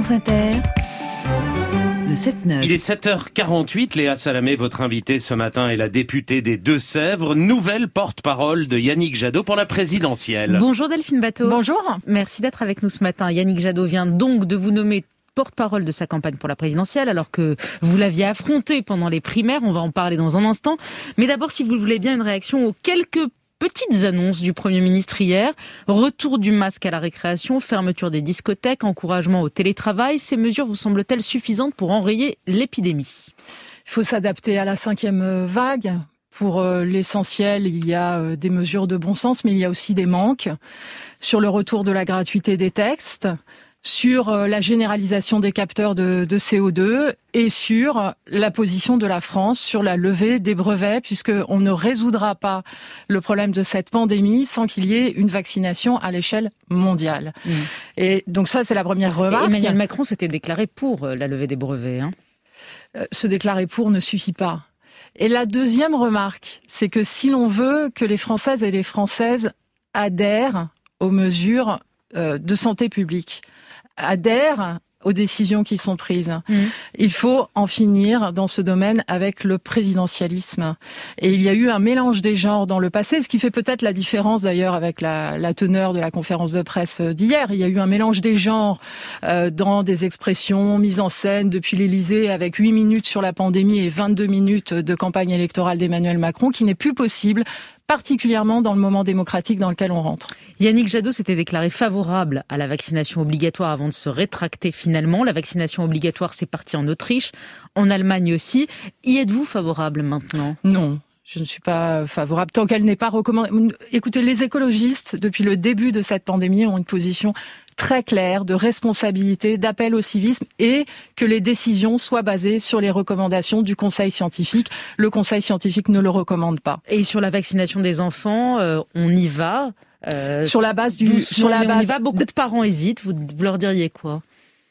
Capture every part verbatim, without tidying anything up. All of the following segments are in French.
France Inter, le sept neuf. Il est sept heures quarante-huit, Léa Salamé, votre invitée ce matin est la députée des Deux-Sèvres, nouvelle porte-parole de Yannick Jadot pour la présidentielle. Bonjour Delphine Bateau. Bonjour. Merci d'être avec nous ce matin. Yannick Jadot vient donc de vous nommer porte-parole de sa campagne pour la présidentielle, alors que vous l'aviez affronté pendant les primaires. On va en parler dans un instant. Mais d'abord, si vous le voulez bien, une réaction aux quelques petites annonces du Premier ministre hier. Retour du masque à la récréation, fermeture des discothèques, encouragement au télétravail. Ces mesures vous semblent-elles suffisantes pour enrayer l'épidémie ? Il faut s'adapter à la cinquième vague. Pour l'essentiel, il y a des mesures de bon sens, mais il y a aussi des manques. Sur le retour de la gratuité des textes, sur la généralisation des capteurs de, de C O deux et sur la position de la France sur la levée des brevets, puisqu'on ne résoudra pas le problème de cette pandémie sans qu'il y ait une vaccination à l'échelle mondiale. Mmh. Et donc ça, c'est la première remarque. Et Emmanuel Macron s'était déclaré pour la levée des brevets. Hein. Euh, se déclarer pour ne suffit pas. Et la deuxième remarque, c'est que si l'on veut que les Françaises et les Françaises adhèrent aux mesures euh, de santé publique, adhèrent aux décisions qui sont prises. Mmh. Il faut en finir dans ce domaine avec le présidentialisme. Et il y a eu un mélange des genres dans le passé, ce qui fait peut-être la différence d'ailleurs avec la, la teneur de la conférence de presse d'hier. Il y a eu un mélange des genres euh, dans des expressions mises en scène depuis l'Élysée avec huit minutes sur la pandémie et vingt-deux minutes de campagne électorale d'Emmanuel Macron qui n'est plus possible, particulièrement dans le moment démocratique dans lequel on rentre. Yannick Jadot s'était déclaré favorable à la vaccination obligatoire avant de se rétracter finalement. La vaccination obligatoire, c'est parti en Autriche, en Allemagne aussi. Y êtes-vous favorable maintenant ? Non. Je ne suis pas favorable tant qu'elle n'est pas recommandée. Écoutez, les écologistes, depuis le début de cette pandémie, ont une position très claire de responsabilité, d'appel au civisme et que les décisions soient basées sur les recommandations du Conseil scientifique. Le Conseil scientifique ne le recommande pas. Et sur la vaccination des enfants, euh, on y va euh, sur la base du... doucement, sur la base, on y va, beaucoup de parents hésitent. Vous, vous leur diriez quoi ?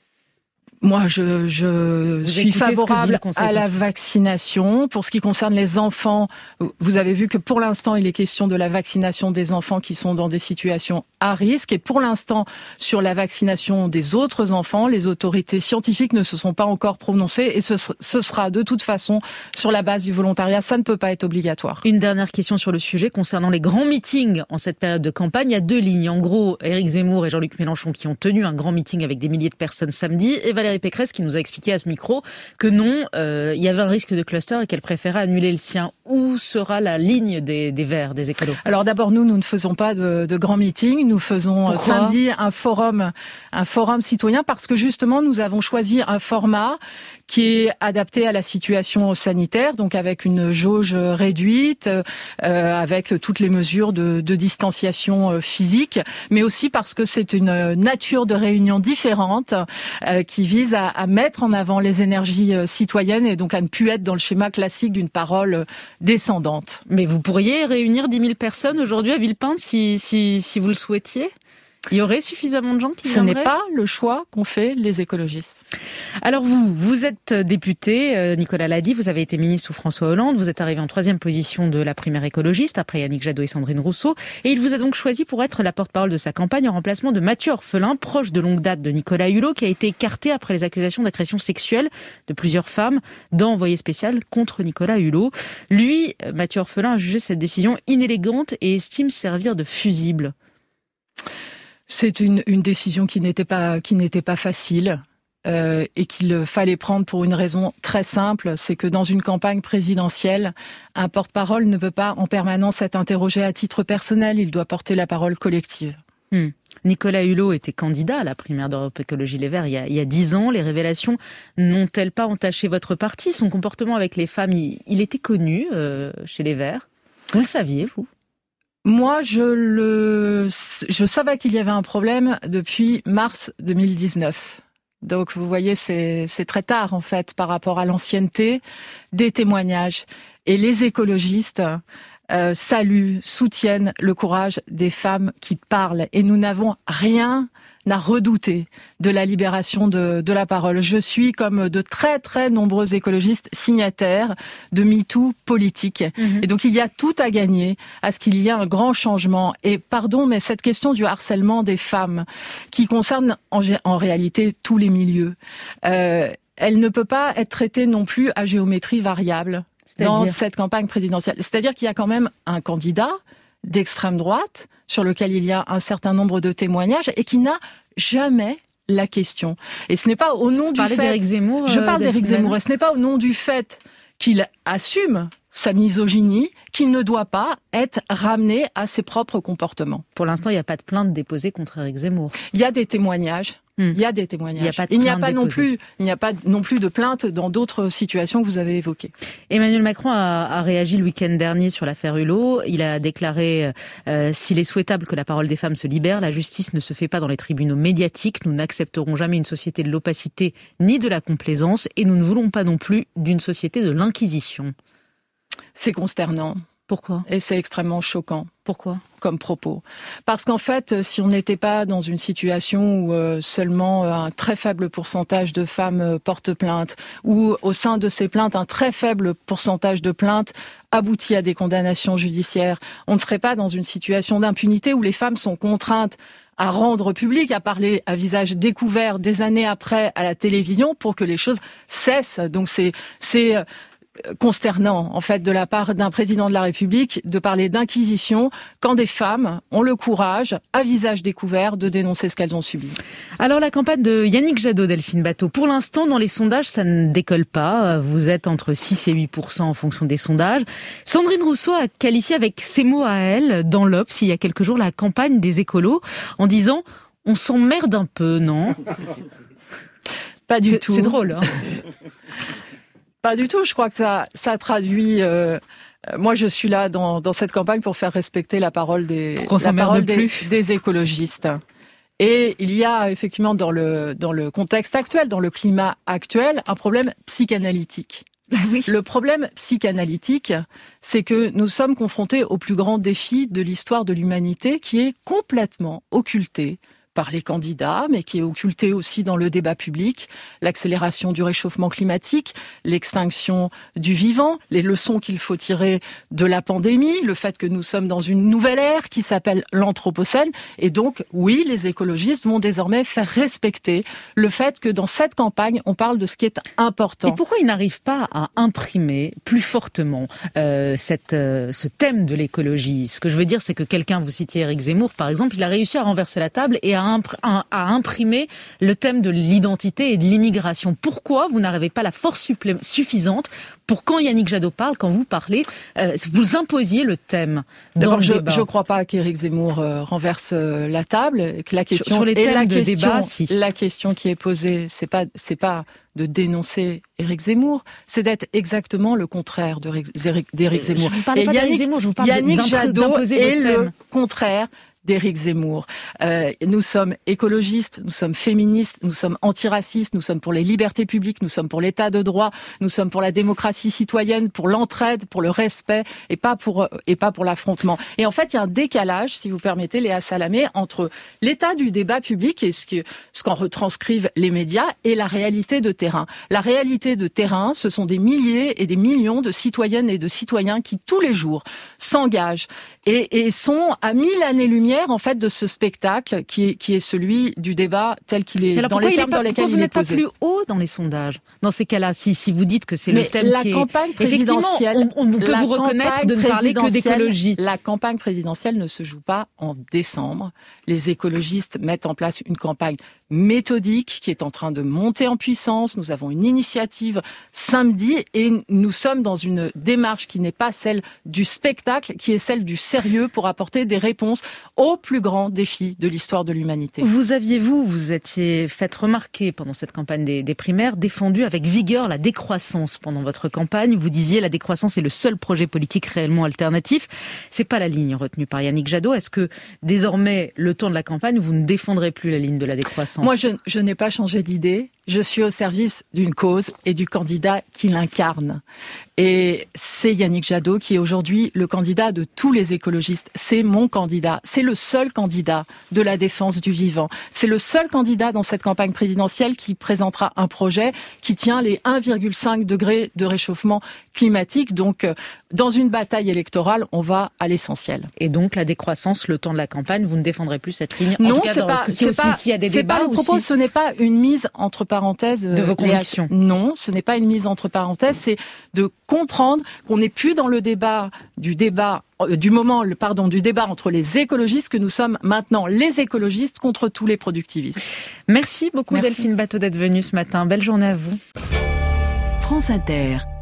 Moi, je, je suis favorable à la vaccination. Pour ce qui concerne les enfants, vous avez vu que pour l'instant, il est question de la vaccination des enfants qui sont dans des situations à risque. Et pour l'instant, sur la vaccination des autres enfants, les autorités scientifiques ne se sont pas encore prononcées. Et ce, ce sera de toute façon sur la base du volontariat. Ça ne peut pas être obligatoire. Une dernière question sur le sujet concernant les grands meetings en cette période de campagne. Il y a deux lignes. En gros, Éric Zemmour et Jean-Luc Mélenchon qui ont tenu un grand meeting avec des milliers de personnes samedi. Et Valérie Pécresse qui nous a expliqué à ce micro que non, euh, il y avait un risque de cluster et qu'elle préférait annuler le sien. Où sera la ligne des, des Verts, des écolos ? Alors d'abord, nous, nous ne faisons pas de, de grands meetings. Nous faisons Pourquoi ? samedi un forum, un forum citoyen parce que justement, nous avons choisi un format qui est adapté à la situation sanitaire, donc avec une jauge réduite, euh, avec toutes les mesures de, de distanciation physique, mais aussi parce que c'est une nature de réunion différente euh, qui vise à, à mettre en avant les énergies citoyennes et donc à ne plus être dans le schéma classique d'une parole descendante. Mais vous pourriez réunir dix mille personnes aujourd'hui à Villepinte si, si, si vous le souhaitiez ? Il y aurait suffisamment de gens qui viendraient ? Ce n'est pas le choix qu'ont fait les écologistes. Alors vous, vous êtes député, Nicolas l'a dit, vous avez été ministre sous François Hollande, vous êtes arrivé en troisième position de la primaire écologiste, après Yannick Jadot et Sandrine Rousseau, et il vous a donc choisi pour être la porte-parole de sa campagne en remplacement de Mathieu Orphelin, proche de longue date de Nicolas Hulot, qui a été écarté après les accusations d'agression sexuelle de plusieurs femmes dans Envoyé spécial contre Nicolas Hulot. Lui, Mathieu Orphelin, a jugé cette décision inélégante et estime servir de fusible. C'est une, une décision qui n'était pas, qui n'était pas facile euh, et qu'il fallait prendre pour une raison très simple, c'est que dans une campagne présidentielle, un porte-parole ne peut pas en permanence être interrogé à titre personnel, il doit porter la parole collective. Hmm. Nicolas Hulot était candidat à la primaire d'Europe Écologie Les Verts il y a, il y a dix ans. Les révélations n'ont-elles pas entaché votre parti ? Son comportement avec les femmes, il, il était connu euh, chez les Verts. Vous le saviez, vous ? Moi, je le, je savais qu'il y avait un problème depuis mars deux mille dix-neuf. Donc, vous voyez, c'est, c'est très tard, en fait, par rapport à l'ancienneté des témoignages. Et les écologistes euh, saluent, soutiennent le courage des femmes qui parlent. Et nous n'avons rien à redouter de la libération de, de la parole. Je suis, comme de très très nombreux écologistes, signataires de MeToo politique. Mmh. Et donc il y a tout à gagner à ce qu'il y ait un grand changement. Et pardon, mais cette question du harcèlement des femmes, qui concerne en, en réalité tous les milieux, euh, elle ne peut pas être traitée non plus à géométrie variable dans cette campagne présidentielle. C'est-à-dire qu'il y a quand même un candidat d'extrême droite, sur lequel il y a un certain nombre de témoignages, et qui n'a jamais la question. Et ce n'est pas au nom du fait... d'Éric Zemmour, Je parle d'Éric Zemmour, et ce n'est pas au nom du fait qu'il assume sa misogynie qu'il ne doit pas être ramené à ses propres comportements. Pour l'instant, il n'y a pas de plainte déposée contre Éric Zemmour. Il y a des témoignages. Hum. Il y a des témoignages. Il n'y a pas, de il n'y a pas déposée. non plus, il n'y a pas non plus de plainte dans d'autres situations que vous avez évoquées. Emmanuel Macron a, a réagi le week-end dernier sur l'affaire Hulot. Il a déclaré euh, s'il est souhaitable que la parole des femmes se libère, la justice ne se fait pas dans les tribunaux médiatiques. Nous n'accepterons jamais une société de l'opacité ni de la complaisance, et nous ne voulons pas non plus d'une société de l'inquisition. C'est consternant. Pourquoi ? Et c'est extrêmement choquant. Pourquoi ? Comme propos. Parce qu'en fait, si on n'était pas dans une situation où euh, seulement un très faible pourcentage de femmes euh, portent plainte, ou au sein de ces plaintes, un très faible pourcentage de plaintes aboutit à des condamnations judiciaires, on ne serait pas dans une situation d'impunité où les femmes sont contraintes à rendre public, à parler à visage découvert des années après à la télévision pour que les choses cessent. Donc c'est... c'est consternant, en fait, de la part d'un président de la République de parler d'inquisition quand des femmes ont le courage, à visage découvert, de dénoncer ce qu'elles ont subi. Alors, la campagne de Yannick Jadot, Delphine Batho, pour l'instant, dans les sondages, ça ne décolle pas. Vous êtes entre six et huit pour cent en fonction des sondages. Sandrine Rousseau a qualifié avec ses mots à elle, dans l'Obs, il y a quelques jours, la campagne des écolos, en disant « on s'emmerde un peu, non ?» Pas du c'est, tout. C'est drôle, hein. Pas du tout, je crois que ça, ça traduit... Euh, moi, je suis là dans, dans cette campagne pour faire respecter la parole des, la parole des, des écologistes. Et il y a effectivement dans le, dans le contexte actuel, dans le climat actuel, un problème psychanalytique. Oui. Le problème psychanalytique, c'est que nous sommes confrontés au plus grand défi de l'histoire de l'humanité, qui est complètement occulté par les candidats, mais qui est occulté aussi dans le débat public, l'accélération du réchauffement climatique, l'extinction du vivant, les leçons qu'il faut tirer de la pandémie, le fait que nous sommes dans une nouvelle ère qui s'appelle l'Anthropocène. Et donc, oui, les écologistes vont désormais faire respecter le fait que dans cette campagne, on parle de ce qui est important. Et pourquoi ils n'arrivent pas à imprimer plus fortement euh, cette, euh, ce thème de l'écologie ? Ce que je veux dire, c'est que quelqu'un, vous citiez Éric Zemmour, par exemple, il a réussi à renverser la table et à à imprimer le thème de l'identité et de l'immigration. Pourquoi vous n'arrivez pas la force supplé- suffisante pour quand Yannick Jadot parle, quand vous parlez, euh, vous imposiez le thème dans D'abord, le je, débat. Je ne crois pas qu'Éric Zemmour euh, renverse euh, la table. Et que la question, sur, sur les thèmes et la de question, débat, si. La question qui est posée, c'est pas, c'est pas de dénoncer Éric Zemmour, c'est d'être exactement le contraire d'Éric Zemmour. Je vous parle pas d'Éric Zemmour, je vous parle Yannick Jadot d'imposer est le le thème. contraire d'Éric Zemmour. Euh, nous sommes écologistes, nous sommes féministes, nous sommes antiracistes, nous sommes pour les libertés publiques, nous sommes pour l'état de droit, nous sommes pour la démocratie citoyenne, pour l'entraide, pour le respect et pas pour et pas pour l'affrontement. Et en fait, il y a un décalage, si vous permettez, Léa Salamé, entre l'état du débat public et ce que ce qu'en retranscrivent les médias et la réalité de terrain. La réalité de terrain, ce sont des milliers et des millions de citoyennes et de citoyens qui tous les jours s'engagent et, et sont à mille années-lumière en fait de ce spectacle qui est, qui est celui du débat tel qu'il est alors dans les termes pas, dans lesquels il est posé. Pourquoi vous n'êtes pas plus haut dans les sondages dans ces cas-là, si, si vous dites que c'est Mais le thème la qui campagne est... Présidentielle, Effectivement, on, on peut vous reconnaître de ne parler que d'écologie. La campagne présidentielle ne se joue pas en décembre. Les écologistes mettent en place une campagne méthodique qui est en train de monter en puissance. Nous avons une initiative samedi et nous sommes dans une démarche qui n'est pas celle du spectacle, qui est celle du sérieux pour apporter des réponses aux plus grands défis de l'histoire de l'humanité. Vous aviez, vous, vous étiez fait remarquer pendant cette campagne des, des primaires, défendu avec vigueur la décroissance pendant votre campagne. Vous disiez la décroissance est le seul projet politique réellement alternatif. C'est pas la ligne retenue par Yannick Jadot. Est-ce que désormais, le temps de la campagne, vous ne défendrez plus la ligne de la décroissance ? Moi, je, je n'ai pas changé d'idée. je suis au service d'une cause et du candidat qui l'incarne. Et c'est Yannick Jadot qui est aujourd'hui le candidat de tous les écologistes. C'est mon candidat. C'est le seul candidat de la défense du vivant. C'est le seul candidat dans cette campagne présidentielle qui présentera un projet qui tient les un virgule cinq degrés de réchauffement climatique. Donc, dans une bataille électorale, on va à l'essentiel. Et donc, la décroissance, le temps de la campagne, vous ne défendrez plus cette ligne. Non, en tout cas, c'est dans, pas, si c'est aussi, pas, s'il y a des c'est débats pas le propos. aussi... Ce n'est pas une mise entre parenthèses de vos convictions. Léa. Non, ce n'est pas une mise entre parenthèses. C'est de comprendre qu'on n'est plus dans le débat du débat euh, du moment, le, pardon, du débat entre les écologistes, que nous sommes maintenant les écologistes contre tous les productivistes. Merci beaucoup Merci. Delphine Batho d'être venue ce matin. Belle journée à vous. France Inter.